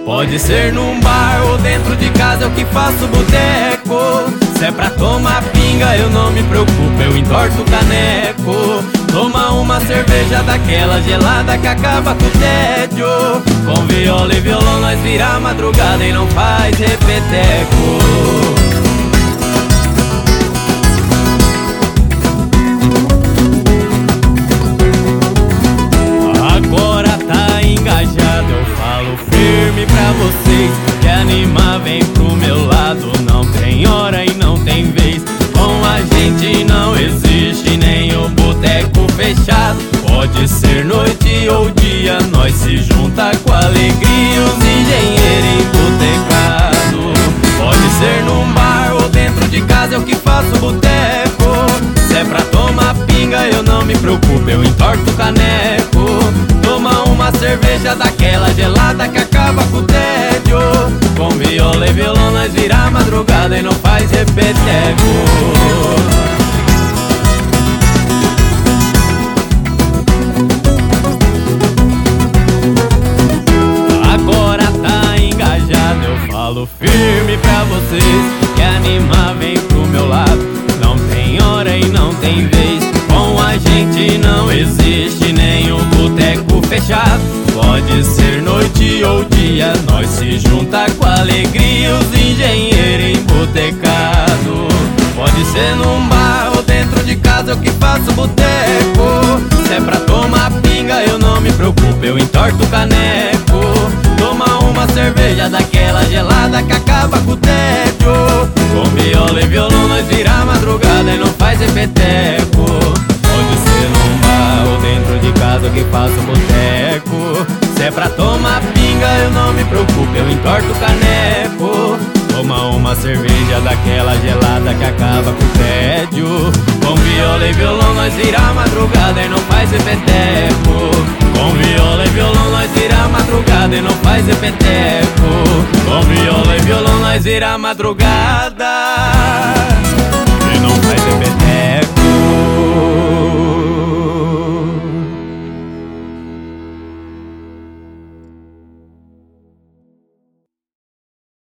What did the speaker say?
Pode ser num bar ou dentro de casa, eu que faço boteco. Se é pra tomar pinga, eu não me preocupo, eu entorto o caneco. Toma uma cerveja daquela gelada que acaba com o tédio. Com viola e violão nós vira a madrugada e não faz repeteco. Pra vocês que animar, vem pro meu lado. Não tem hora e não tem vez. Com a gente não existe nem o boteco fechado. Pode ser noite ou dia, nós se junta com alegria, os engenheiros embotecado. Pode ser num bar ou dentro de casa, eu que faço boteco. Se é pra tomar pinga, eu não me preocupo, eu entorto o caneco. Toma uma cerveja daquela gelada que acaba com o tédio. Com viola e violão nós vira a madrugada e não faz repeteco. Agora tá engajado, eu falo firme pra vocês que animar, vem pro meu lado. Não tem hora e não tem vez. Com a gente não existe nem o boteco fechado. Pode ser noite ou dia, nós se junta com alegria, os engenheiros embotecado. Pode ser num bar ou dentro de casa, eu que faço boteco. Se é pra tomar pinga, eu não me preocupo, eu entorto o caneco. Toma uma cerveja daquela gelada que acaba com o tédio. Com viola e violão nós vira a madrugada e não faz repeteco. Pode ser num bar ou dentro de casa, eu que faço boteco. Se é pra tomar pinga, eu não me preocupo, eu entorto o caneco. Toma uma cerveja daquela gelada que acaba com o tédio. Com viola e violão nós vira a madrugada e não faz repeteco. Com viola e violão nós vira a madrugada e não faz repeteco. Com viola e violão nós vira a madrugada e não faz repeteco.